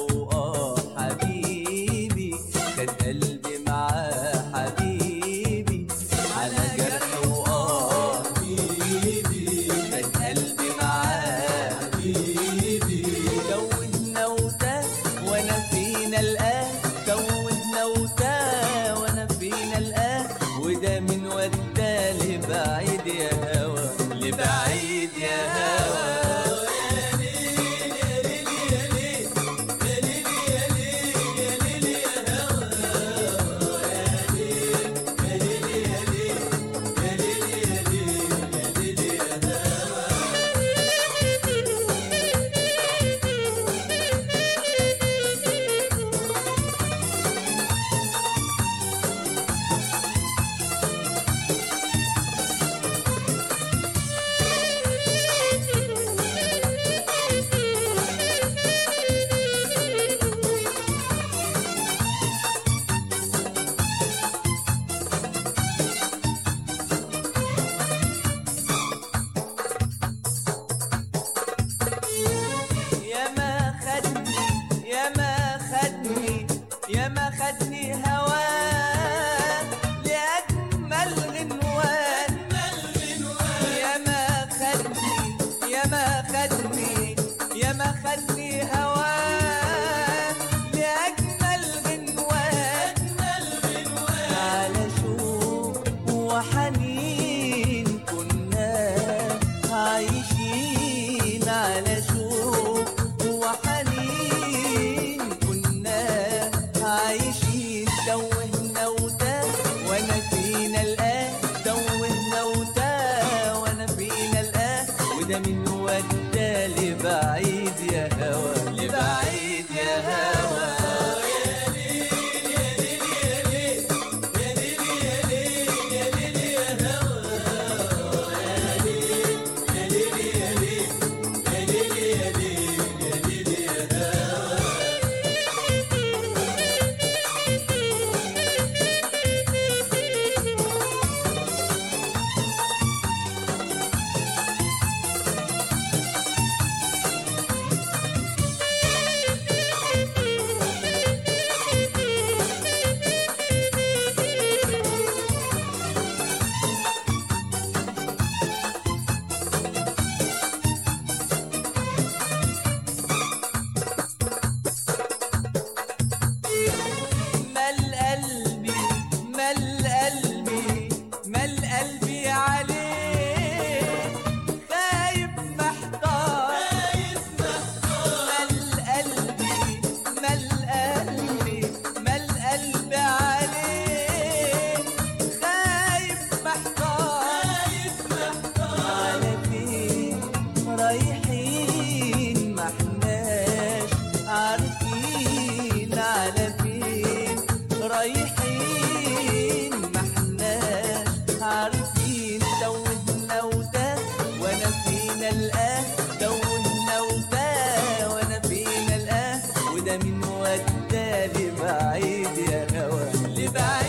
وآه حبيبي خد قلبي معاه حبيبي على جرح وآه حبيبي خد قلبي معاه حبيبي توهنا وتاه وانا فينا الآن توهنا وتاه وانا فينا الآن وده من ودا لبعيد يا هوا لبعيد يا هوا ياما خدني هواه لأجمل غنوان ياما خدني هواه لأجمل غنوان على شوق وحنين كنا عايشين على شوق وحنين عايشين توهنا وتاه وانا فينا الآن توهنا وتاه وانا فينا الآن وده من ودا لبعيد يا هوا لبعيد يا هوا مال قلبي عليه خايف محتار مال قلبي عليه خايف محتار على فين رايحين ما احناش عارفين على فين رايحين عارفين توهنا وتاه وانا فينا الآن توهنا وتاه وانا فينا الآن وده من ودا لبعيد يا هوا لبعيد